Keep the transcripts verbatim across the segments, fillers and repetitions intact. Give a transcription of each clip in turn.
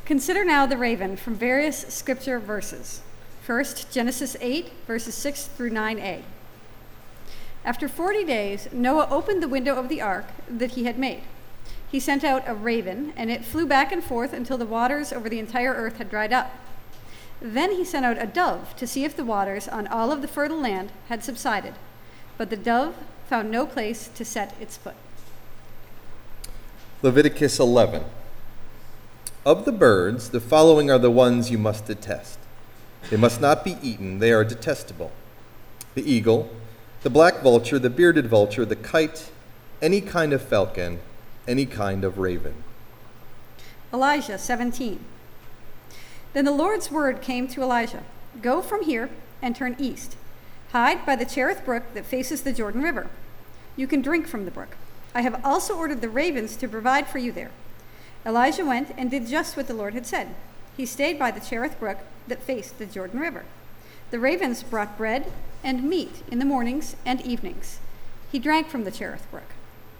Consider now the raven from various scripture verses. First, Genesis eight, verses six through nine a. After forty days, Noah opened the window of the ark that he had made. He sent out a raven, and it flew back and forth until the waters over the entire earth had dried up. Then he sent out a dove to see if the waters on all of the fertile land had subsided. But the dove found no place to set its foot. Leviticus eleven. Of the birds, the following are the ones you must detest. They must not be eaten, they are detestable: the eagle, the black vulture, the bearded vulture, the kite, any kind of falcon, any kind of raven. Elijah seventeen. Then the Lord's word came to Elijah: Go from here and turn east. Hide by the Cherith brook that faces the Jordan River. You can drink from the brook. I have also ordered the ravens to provide for you there. Elijah went and did just what the Lord had said. He stayed by the Cherith brook that faced the Jordan River. The ravens brought bread and meat in the mornings and evenings. He drank from the Cherith brook.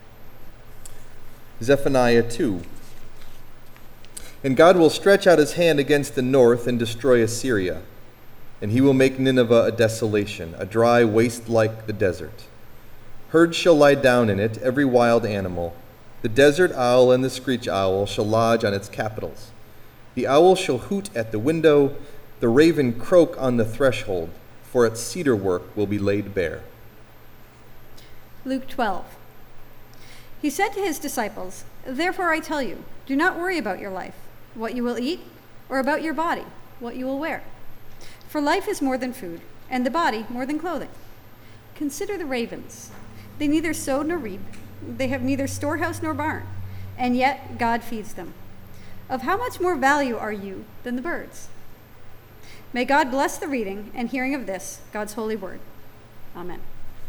Zephaniah two. And God will stretch out his hand against the north and destroy Assyria, and he will make Nineveh a desolation, a dry waste like the desert. Herds shall lie down in it, every wild animal. The desert owl and the screech owl shall lodge on its capitals. The owl shall hoot at the window, the raven croak on the threshold, for its cedar work will be laid bare. Luke twelve. He said to his disciples, Therefore I tell you, do not worry about your life, what you will eat, or about your body, what you will wear. For life is more than food, and the body more than clothing. Consider the ravens. They neither sow nor reap. They have neither storehouse nor barn, and yet God feeds them. Of how much more value are you than the birds? May God bless the reading and hearing of this, God's holy word. Amen.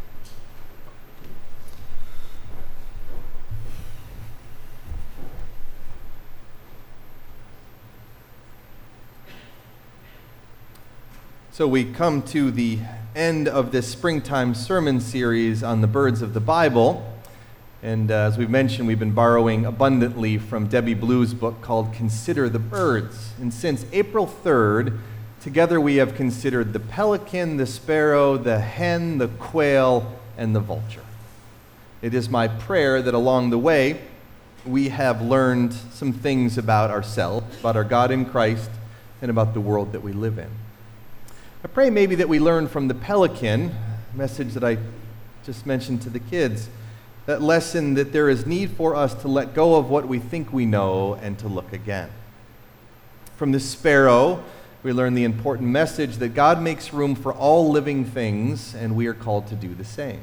So we come to the end of this springtime sermon series on the birds of the Bible. And uh, as we've mentioned, we've been borrowing abundantly from Debbie Blue's book called Consider the Birds. And since April third, together we have considered the pelican, the sparrow, the hen, the quail, and the vulture. It is my prayer that along the way, we have learned some things about ourselves, about our God in Christ, and about the world that we live in. I pray maybe that we learn from the pelican, message that I just mentioned to the kids, that lesson that there is need for us to let go of what we think we know and to look again. From the sparrow, we learn the important message that God makes room for all living things, and we are called to do the same.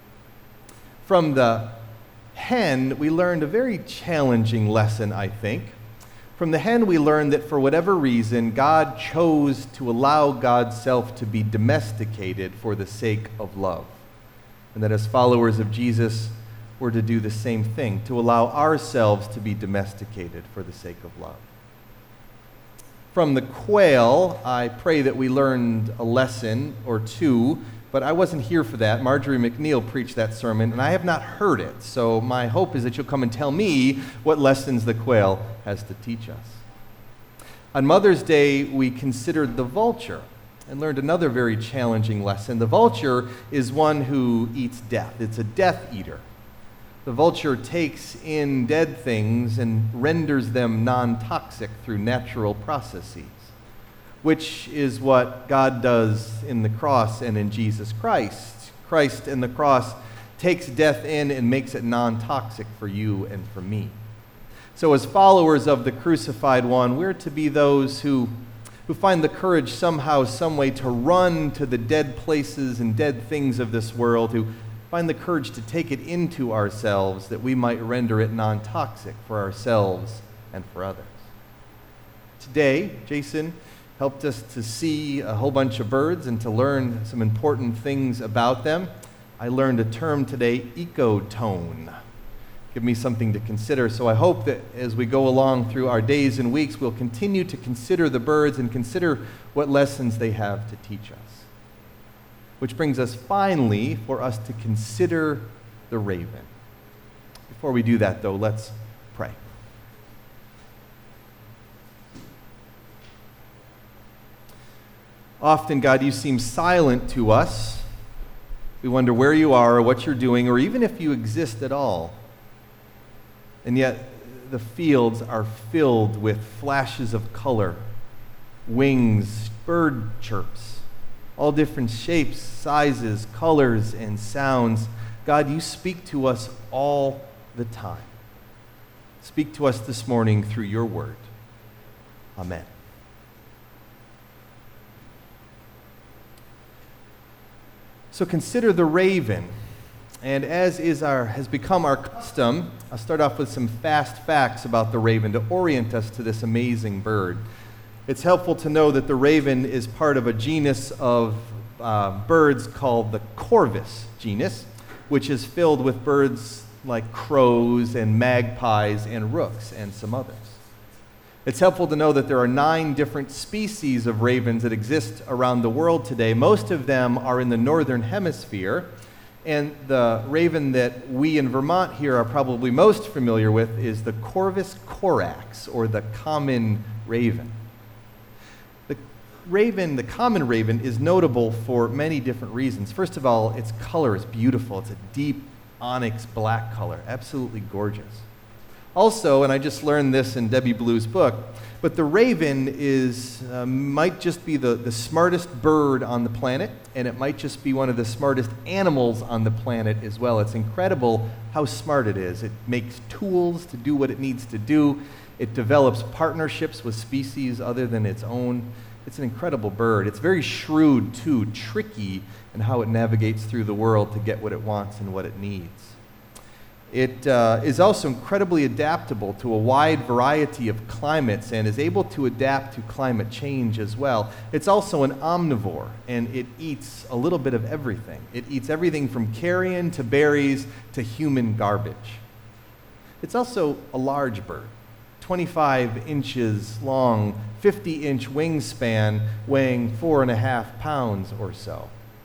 From the hen, we learned a very challenging lesson, I think. From the hen, we learned that for whatever reason, God chose to allow God's self to be domesticated for the sake of love. And that as followers of Jesus, we're to do the same thing, to allow ourselves to be domesticated for the sake of love. From the quail, I pray that we learned a lesson or two, but I wasn't here for that. Marjorie McNeil preached that sermon, and I have not heard it. So my hope is that you'll come and tell me what lessons the quail has to teach us. On Mother's Day, we considered the vulture and learned another very challenging lesson. The vulture is one who eats death. It's a death eater. The vulture takes in dead things and renders them non-toxic through natural processes, which is what God does in the cross and in Jesus Christ. Christ in the cross takes death in and makes it non-toxic for you and for me. So as followers of the crucified one, we're to be those who, who find the courage somehow, some way to run to the dead places and dead things of this world, who find the courage to take it into ourselves that we might render it non-toxic for ourselves and for others. Today, Jason helped us to see a whole bunch of birds and to learn some important things about them. I learned a term today, ecotone. Give me something to consider. So I hope that as we go along through our days and weeks, we'll continue to consider the birds and consider what lessons they have to teach us. Which brings us finally for us to consider the raven. Before we do that, though, let's pray. Often, God, you seem silent to us. We wonder where you are or what you're doing, or even if you exist at all. And yet, the fields are filled with flashes of color, wings, bird chirps, all different shapes, sizes, colors, and sounds. God, you speak to us all the time. Speak to us this morning through your word. Amen. So consider the raven. And as is our has become our custom, I'll start off with some fast facts about the raven to orient us to this amazing bird. It's helpful to know that the raven is part of a genus of uh, birds called the Corvus genus, which is filled with birds like crows and magpies and rooks and some others. It's helpful to know that there are nine different species of ravens that exist around the world today. Most of them are in the northern hemisphere. And the raven that we in Vermont here are probably most familiar with is the Corvus corax, or the common raven. The raven, the common raven, is notable for many different reasons. First of all, its color is beautiful. It's a deep onyx black color, absolutely gorgeous. Also, and I just learned this in Debbie Blue's book, but the raven is uh, might just be the, the smartest bird on the planet, and it might just be one of the smartest animals on the planet as well. It's incredible how smart it is. It makes tools to do what it needs to do. It develops partnerships with species other than its own. It's an incredible bird. It's very shrewd, too, tricky in how it navigates through the world to get what it wants and what it needs. It uh, is also incredibly adaptable to a wide variety of climates and is able to adapt to climate change as well. It's also an omnivore, and it eats a little bit of everything. It eats everything from carrion to berries to human garbage. It's also a large bird, twenty-five inches long, fifty inch wingspan, weighing four and a half pounds or so.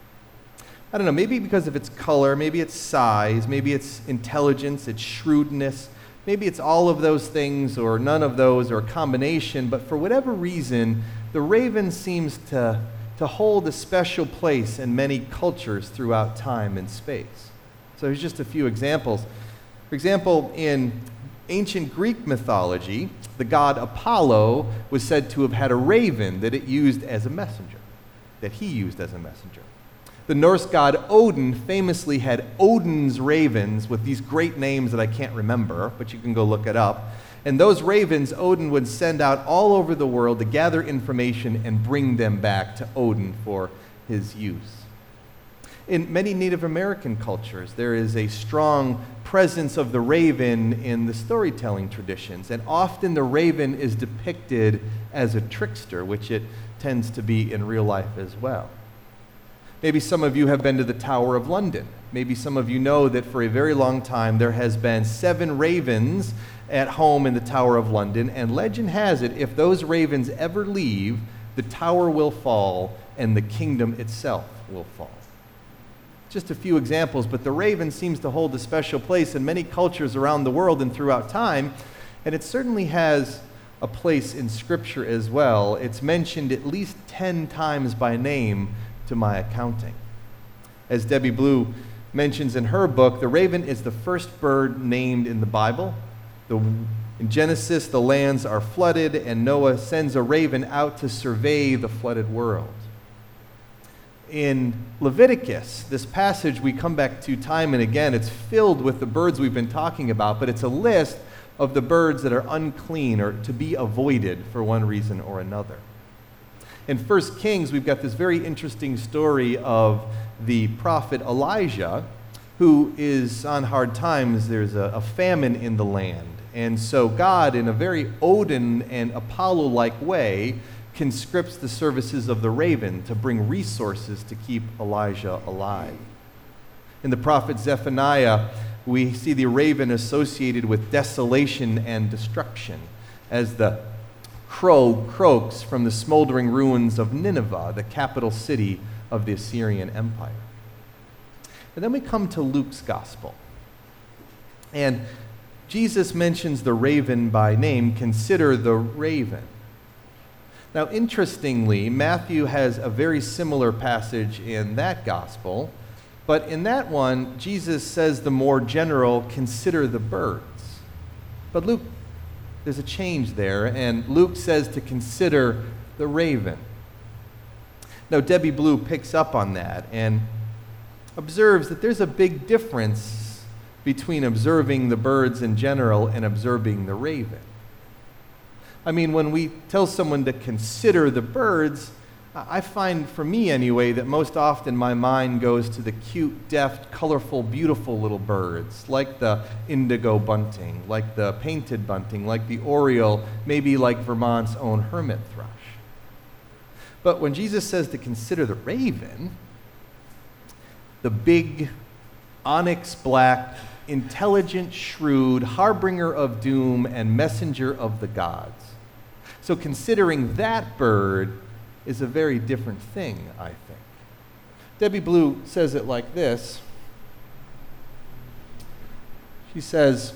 I don't know, maybe because of its color, maybe its size, maybe its intelligence, its shrewdness, maybe it's all of those things or none of those or a combination, but for whatever reason, the raven seems to, to hold a special place in many cultures throughout time and space. So here's just a few examples. For example, in ancient Greek mythology, the god Apollo was said to have had a raven that it used as a messenger, that he used as a messenger. The Norse god Odin famously had Odin's ravens with these great names that I can't remember, but you can go look it up. And those ravens, Odin would send out all over the world to gather information and bring them back to Odin for his use. In many Native American cultures, there is a strong presence of the raven in the storytelling traditions, and often the raven is depicted as a trickster, which it tends to be in real life as well. Maybe some of you have been to the Tower of London. Maybe some of you know that for a very long time there has been seven ravens at home in the Tower of London, and legend has it, if those ravens ever leave, the tower will fall and the kingdom itself will fall. Just a few examples, but the raven seems to hold a special place in many cultures around the world and throughout time, and it certainly has a place in Scripture as well. It's mentioned at least ten times by name to my accounting. As Debbie Blue mentions in her book, the raven is the first bird named in the Bible. The, in Genesis, the lands are flooded, and Noah sends a raven out to survey the flooded world. In Leviticus, this passage we come back to time and again. It's filled with the birds we've been talking about, but it's a list of the birds that are unclean or to be avoided for one reason or another. In First Kings, we've got this very interesting story of the prophet Elijah, who is on hard times. There's a, a famine in the land. And so God, in a very Odin and Apollo-like way, conscripts the services of the raven to bring resources to keep Elijah alive. In the prophet Zephaniah, we see the raven associated with desolation and destruction as the crow croaks from the smoldering ruins of Nineveh, the capital city of the Assyrian Empire. And then we come to Luke's gospel. And Jesus mentions the raven by name. Consider the raven. Now, interestingly, Matthew has a very similar passage in that gospel, but in that one, Jesus says the more general, consider the birds. But Luke, there's a change there, and Luke says to consider the raven. Now, Debbie Blue picks up on that and observes that there's a big difference between observing the birds in general and observing the raven. I mean, when we tell someone to consider the birds, I find, for me anyway, that most often my mind goes to the cute, deft, colorful, beautiful little birds, like the indigo bunting, like the painted bunting, like the oriole, maybe like Vermont's own hermit thrush. But when Jesus says to consider the raven, the big, onyx black, intelligent, shrewd, harbinger of doom and messenger of the gods. So considering that bird is a very different thing, I think. Debbie Blue says it like this. She says,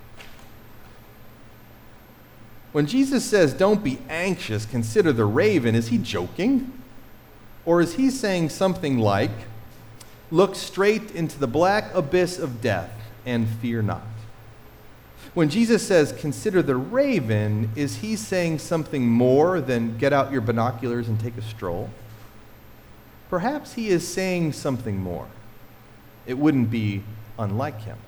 when Jesus says, don't be anxious, consider the raven, is he joking? Or is he saying something like, look straight into the black abyss of death and fear not? When Jesus says, consider the raven, is he saying something more than get out your binoculars and take a stroll? Perhaps he is saying something more. It wouldn't be unlike him.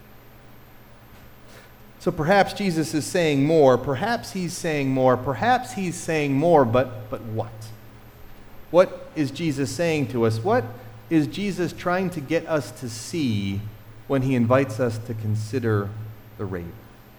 So perhaps Jesus is saying more, perhaps he's saying more, perhaps he's saying more, but, but what? What is Jesus saying to us? What is Jesus trying to get us to see when he invites us to consider the raven?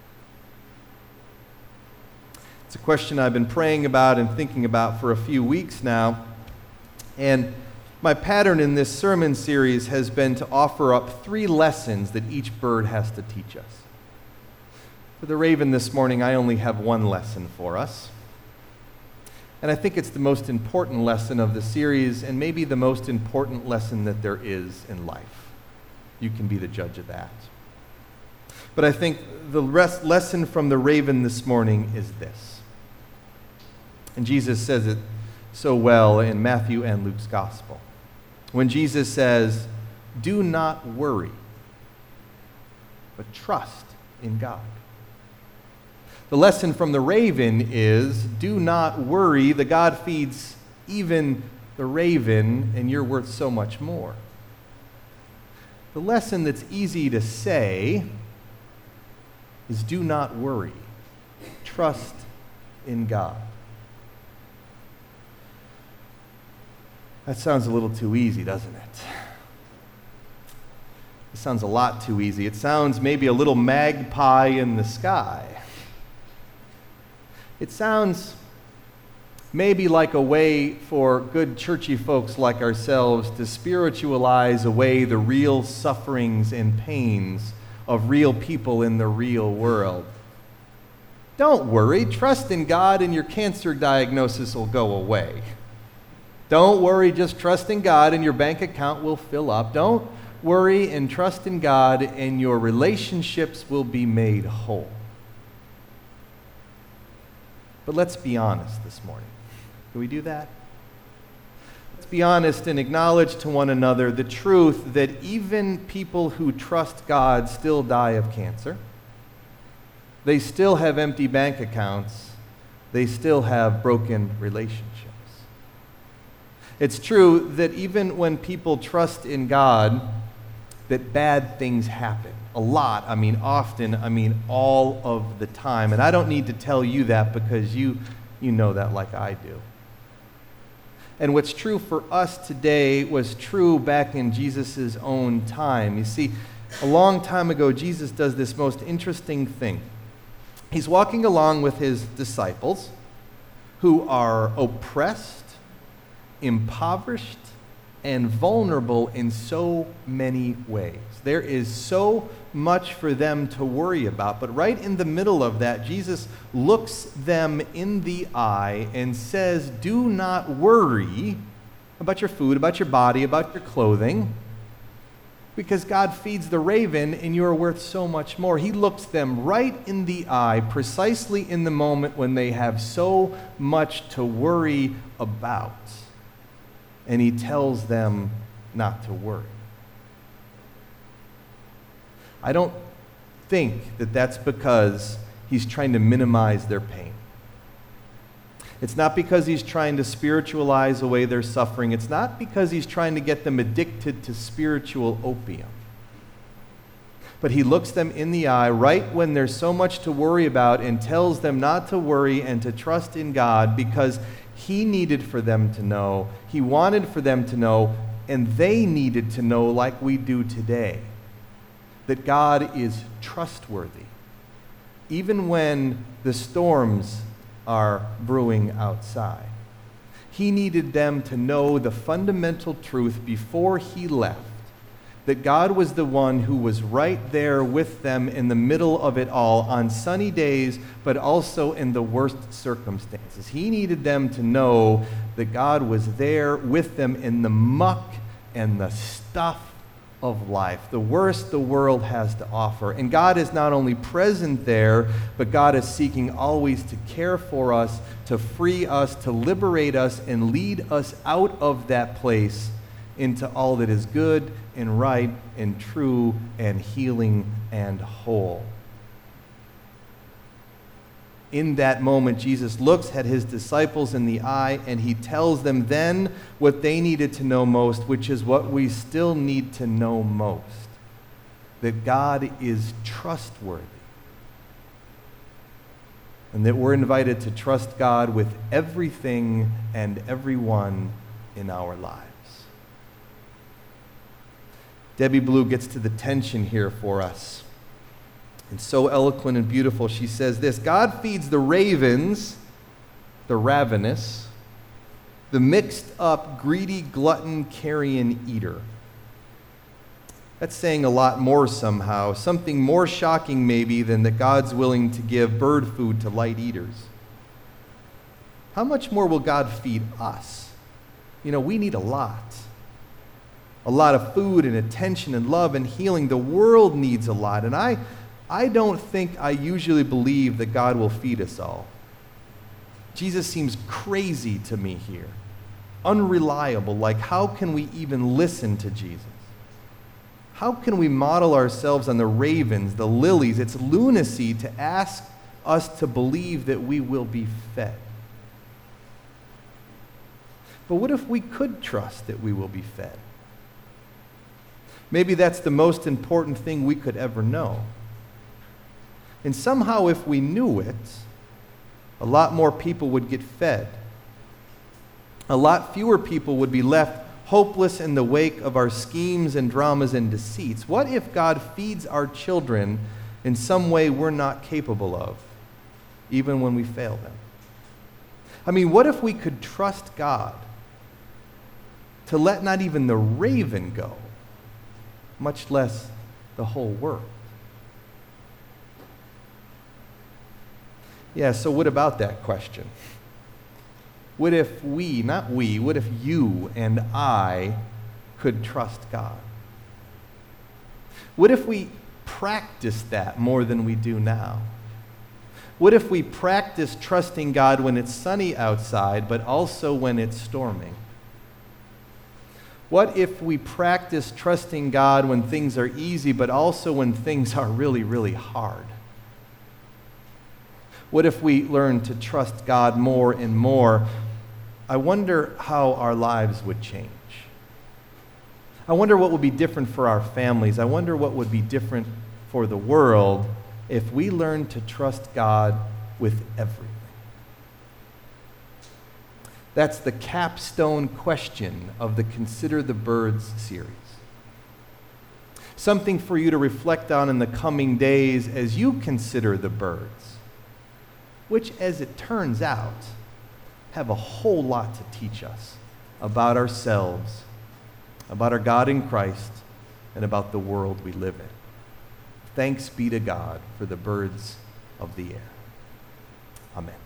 It's a question I've been praying about and thinking about for a few weeks now. And my pattern in this sermon series has been to offer up three lessons that each bird has to teach us. For the raven this morning, I only have one lesson for us. And I think it's the most important lesson of the series, and maybe the most important lesson that there is in life. You can be the judge of that. But I think the rest, lesson from the raven this morning is this. And Jesus says it so well in Matthew and Luke's gospel. When Jesus says, do not worry, but trust in God. The lesson from the raven is, do not worry, the God feeds even the raven, and you're worth so much more. The lesson that's easy to say is, do not worry, trust in God. That sounds a little too easy, doesn't it? It sounds a lot too easy. It sounds maybe a little magpie in the sky. It sounds maybe like a way for good churchy folks like ourselves to spiritualize away the real sufferings and pains of real people in the real world. Don't worry, trust in God and your cancer diagnosis will go away. Don't worry, just trust in God and your bank account will fill up. Don't worry and trust in God and your relationships will be made whole. But let's be honest this morning. Can we do that? Let's be honest and acknowledge to one another the truth that even people who trust God still die of cancer. They still have empty bank accounts. They still have broken relationships. It's true that even when people trust in God, that bad things happen. A lot, I mean often, I mean all of the time. And I don't need to tell you that because you, you know that like I do. And what's true for us today was true back in Jesus' own time. You see, a long time ago, Jesus does this most interesting thing. He's walking along with his disciples who are oppressed, impoverished, and vulnerable in so many ways. There is so much for them to worry about. But right in the middle of that, Jesus looks them in the eye and says, do not worry about your food, about your body, about your clothing. Because God feeds the raven and you are worth so much more. He looks them right in the eye, precisely in the moment when they have so much to worry about. And he tells them not to worry. I don't think that that's because he's trying to minimize their pain. It's not because he's trying to spiritualize away their suffering. It's not because he's trying to get them addicted to spiritual opium. But he looks them in the eye right when there's so much to worry about and tells them not to worry and to trust in God because he needed for them to know, he wanted for them to know, and they needed to know like we do today, that God is trustworthy. Even when the storms are brewing outside. He needed them to know the fundamental truth before he left, that God was the one who was right there with them in the middle of it all on sunny days, but also in the worst circumstances. He needed them to know that God was there with them in the muck and the stuff of life, the worst the world has to offer. And God is not only present there, but God is seeking always to care for us, to free us, to liberate us, and lead us out of that place into all that is good and right and true and healing and whole. In that moment, Jesus looks at his disciples in the eye and he tells them then what they needed to know most, which is what we still need to know most, that God is trustworthy and that we're invited to trust God with everything and everyone in our lives. Debbie Blue gets to the tension here for us. And so eloquent and beautiful, she says this: God feeds the ravens, the ravenous, the mixed up, greedy, glutton, carrion eater. That's saying a lot more somehow, something more shocking maybe than that God's willing to give bird food to light eaters. How much more will God feed us? You know, we need a lot. A lot of food and attention and love and healing. The world needs a lot. And I, I don't think I usually believe that God will feed us all. Jesus seems crazy to me here. Unreliable. Like, how can we even listen to Jesus? How can we model ourselves on the ravens, the lilies? It's lunacy to ask us to believe that we will be fed. But what if we could trust that we will be fed? Maybe that's the most important thing we could ever know. And somehow if we knew it, a lot more people would get fed. A lot fewer people would be left hopeless in the wake of our schemes and dramas and deceits. What if God feeds our children in some way we're not capable of, even when we fail them? I mean, what if we could trust God to let not even the raven go, much less the whole world? Yeah, so what about that question? What if we, not we, what if you and I could trust God? What if we practiced that more than we do now? What if we practice trusting God when it's sunny outside, but also when it's storming? What if we practice trusting God when things are easy, but also when things are really, really hard? What if we learn to trust God more and more? I wonder how our lives would change. I wonder what would be different for our families. I wonder what would be different for the world if we learned to trust God with everything. That's the capstone question of the Consider the Birds series. Something for you to reflect on in the coming days as you consider the birds, which, as it turns out, have a whole lot to teach us about ourselves, about our God in Christ, and about the world we live in. Thanks be to God for the birds of the air. Amen.